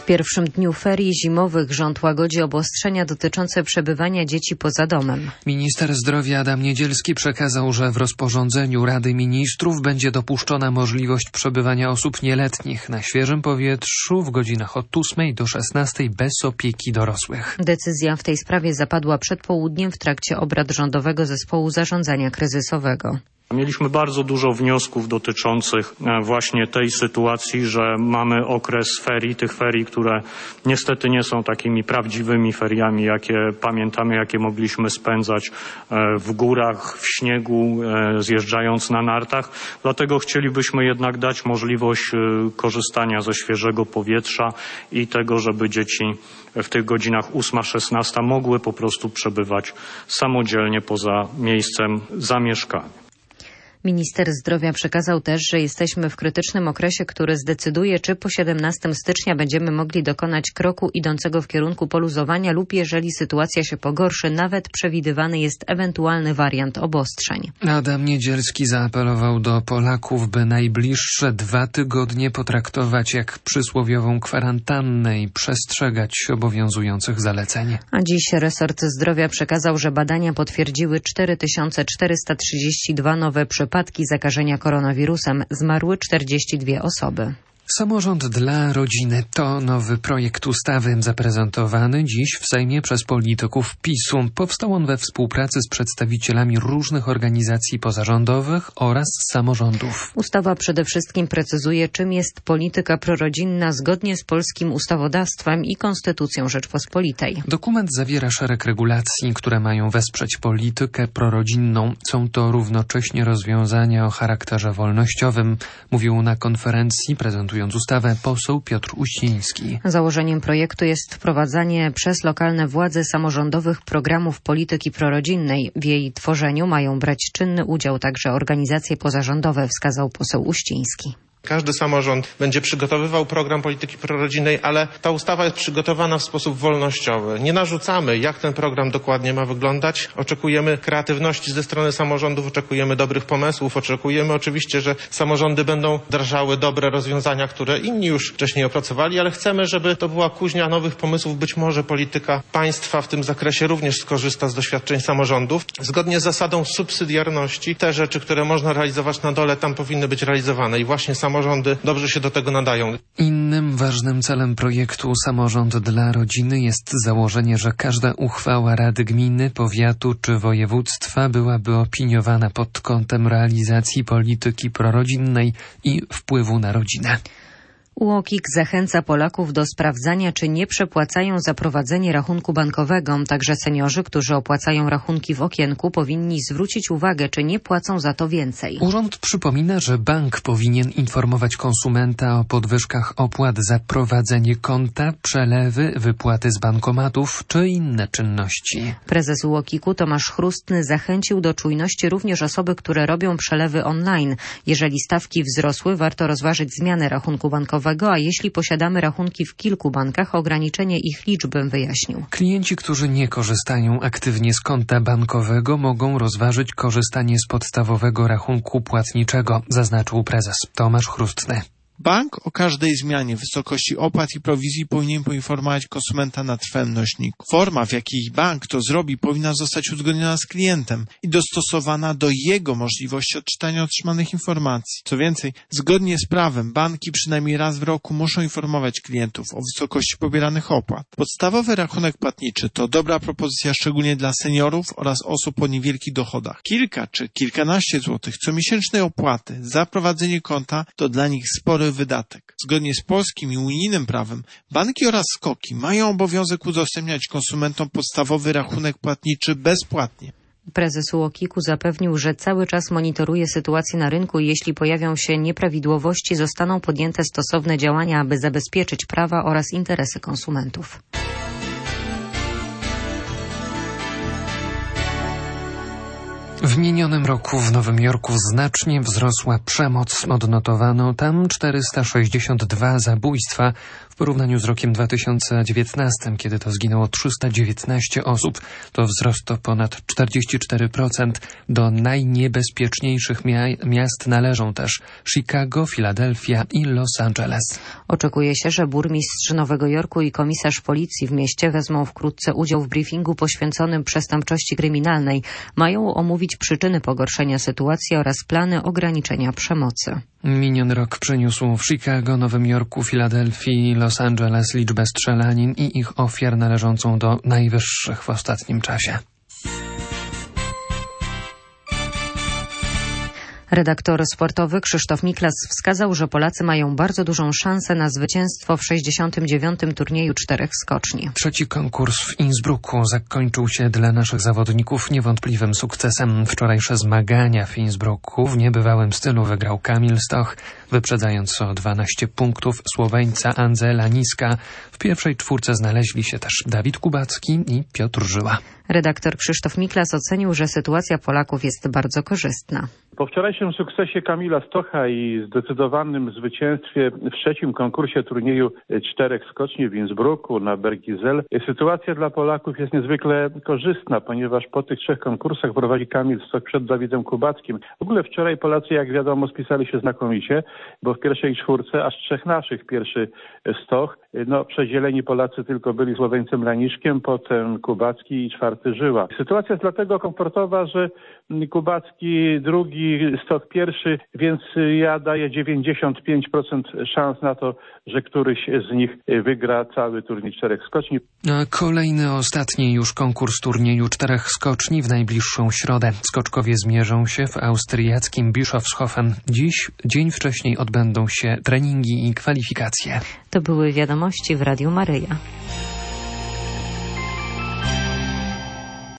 W pierwszym dniu ferii zimowych rząd łagodzi obostrzenia dotyczące przebywania dzieci poza domem. Minister zdrowia Adam Niedzielski przekazał, że w rozporządzeniu Rady Ministrów będzie dopuszczona możliwość przebywania osób nieletnich na świeżym powietrzu w godzinach od 8 do 16 bez opieki dorosłych. Decyzja w tej sprawie zapadła przed południem w trakcie obrad Rządowego Zespołu Zarządzania Kryzysowego. Mieliśmy bardzo dużo wniosków dotyczących właśnie tej sytuacji, że mamy okres ferii, tych ferii, które niestety nie są takimi prawdziwymi feriami, jakie pamiętamy, jakie mogliśmy spędzać w górach, w śniegu, zjeżdżając na nartach. Dlatego chcielibyśmy jednak dać możliwość korzystania ze świeżego powietrza i tego, żeby dzieci w tych godzinach 8-16 mogły po prostu przebywać samodzielnie poza miejscem zamieszkania. Minister zdrowia przekazał też, że jesteśmy w krytycznym okresie, który zdecyduje, czy po 17 stycznia będziemy mogli dokonać kroku idącego w kierunku poluzowania lub jeżeli sytuacja się pogorszy, nawet przewidywany jest ewentualny wariant obostrzeń. Adam Niedzielski zaapelował do Polaków, by najbliższe 2 tygodnie potraktować jak przysłowiową kwarantannę i przestrzegać obowiązujących zaleceń. A dziś resort zdrowia przekazał, że badania potwierdziły 4432 nowe przypadki zakażenia koronawirusem. Zmarły 42 osoby. Samorząd dla rodziny to nowy projekt ustawy zaprezentowany dziś w Sejmie przez polityków PiS-u. Powstał on we współpracy z przedstawicielami różnych organizacji pozarządowych oraz samorządów. Ustawa przede wszystkim precyzuje, czym jest polityka prorodzinna zgodnie z polskim ustawodawstwem i Konstytucją Rzeczpospolitej. Dokument zawiera szereg regulacji, które mają wesprzeć politykę prorodzinną. Są to równocześnie rozwiązania o charakterze wolnościowym, mówił na konferencji prezentując ustawę poseł Piotr Uściński. Założeniem projektu jest wprowadzanie przez lokalne władze samorządowych programów polityki prorodzinnej. W jej tworzeniu mają brać czynny udział także organizacje pozarządowe, wskazał poseł Uściński. Każdy samorząd będzie przygotowywał program polityki prorodzinnej, ale ta ustawa jest przygotowana w sposób wolnościowy. Nie narzucamy, jak ten program dokładnie ma wyglądać. Oczekujemy kreatywności ze strony samorządów, oczekujemy dobrych pomysłów, oczekujemy oczywiście, że samorządy będą wdrażały dobre rozwiązania, które inni już wcześniej opracowali, ale chcemy, żeby to była kuźnia nowych pomysłów. Być może polityka państwa w tym zakresie również skorzysta z doświadczeń samorządów. Zgodnie z zasadą subsydiarności te rzeczy, które można realizować na dole, tam powinny być realizowane i właśnie samorządy dobrze się do tego nadają. Innym ważnym celem projektu Samorząd dla rodziny jest założenie, że każda uchwała Rady Gminy, Powiatu czy Województwa byłaby opiniowana pod kątem realizacji polityki prorodzinnej i wpływu na rodzinę. UOKiK zachęca Polaków do sprawdzania, czy nie przepłacają za prowadzenie rachunku bankowego. Także seniorzy, którzy opłacają rachunki w okienku, powinni zwrócić uwagę, czy nie płacą za to więcej. Urząd przypomina, że bank powinien informować konsumenta o podwyżkach opłat za prowadzenie konta, przelewy, wypłaty z bankomatów czy inne czynności. Prezes UOKiK-u Tomasz Chrustny zachęcił do czujności również osoby, które robią przelewy online. Jeżeli stawki wzrosły, warto rozważyć zmianę rachunku bankowego, a jeśli posiadamy rachunki w kilku bankach, ograniczenie ich liczby, wyjaśnił. Klienci, którzy nie korzystają aktywnie z konta bankowego, mogą rozważyć korzystanie z podstawowego rachunku płatniczego, zaznaczył prezes Tomasz Chrustny. Bank o każdej zmianie wysokości opłat i prowizji powinien poinformować konsumenta na trwałym nośniku. Forma, w jakiej bank to zrobi, powinna zostać uzgodniona z klientem i dostosowana do jego możliwości odczytania otrzymanych informacji. Co więcej, zgodnie z prawem banki przynajmniej raz w roku muszą informować klientów o wysokości pobieranych opłat. Podstawowy rachunek płatniczy to dobra propozycja szczególnie dla seniorów oraz osób o niewielkich dochodach. Kilka czy kilkanaście złotych comiesięcznej opłaty za prowadzenie konta to dla nich spory wydatek. Zgodnie z polskim i unijnym prawem banki oraz SKOK-i mają obowiązek udostępniać konsumentom podstawowy rachunek płatniczy bezpłatnie. Prezes UOKiK-u zapewnił, że cały czas monitoruje sytuację na rynku i jeśli pojawią się nieprawidłowości, zostaną podjęte stosowne działania, aby zabezpieczyć prawa oraz interesy konsumentów. W minionym roku w Nowym Jorku znacznie wzrosła przemoc. Odnotowano tam 462 zabójstwa. W W porównaniu z rokiem 2019, kiedy to zginęło 319 osób, to wzrost o ponad 44%. Do najniebezpieczniejszych miast należą też Chicago, Filadelfia i Los Angeles. Oczekuje się, że burmistrz Nowego Jorku i komisarz policji w mieście wezmą wkrótce udział w briefingu poświęconym przestępczości kryminalnej. Mają omówić przyczyny pogorszenia sytuacji oraz plany ograniczenia przemocy. Miniony rok przyniósł w Chicago, Nowym Jorku, Filadelfii i Los Angeles liczbę strzelanin i ich ofiar należącą do najwyższych w ostatnim czasie. Redaktor sportowy Krzysztof Miklas wskazał, że Polacy mają bardzo dużą szansę na zwycięstwo w 69. turnieju 4 skoczni. Trzeci konkurs w Innsbrucku zakończył się dla naszych zawodników niewątpliwym sukcesem. Wczorajsze zmagania w Innsbrucku w niebywałym stylu wygrał Kamil Stoch, wyprzedzając o 12 punktów Słoweńca Andzela Niska. W pierwszej czwórce znaleźli się też Dawid Kubacki i Piotr Żyła. Redaktor Krzysztof Miklas ocenił, że sytuacja Polaków jest bardzo korzystna. Po wczorajszym sukcesie Kamila Stocha i zdecydowanym zwycięstwie w trzecim konkursie turnieju 4 skoczni w Innsbrucku na Bergisel, sytuacja dla Polaków jest niezwykle korzystna, ponieważ po tych 3 konkursach prowadzi Kamil Stoch przed Dawidem Kubackim. W ogóle wczoraj Polacy, jak wiadomo, spisali się znakomicie, bo w pierwszej czwórce aż 3 naszych. Pierwszy Stoch, przedzieleni Polacy tylko byli Słoweńcem Laniszkiem, potem Kubacki i 4 Żyła. Sytuacja jest dlatego komfortowa, że Kubacki drugi, Stoch pierwszy, więc ja daję 95% szans na to, że któryś z nich wygra cały turniej 4 skoczni. Kolejny, ostatni już konkurs turnieju 4 skoczni w najbliższą środę. Skoczkowie zmierzą się w austriackim Bischofshofen. Dziś, dzień wcześniej, odbędą się treningi i kwalifikacje. To były wiadomości w Radiu Maryja.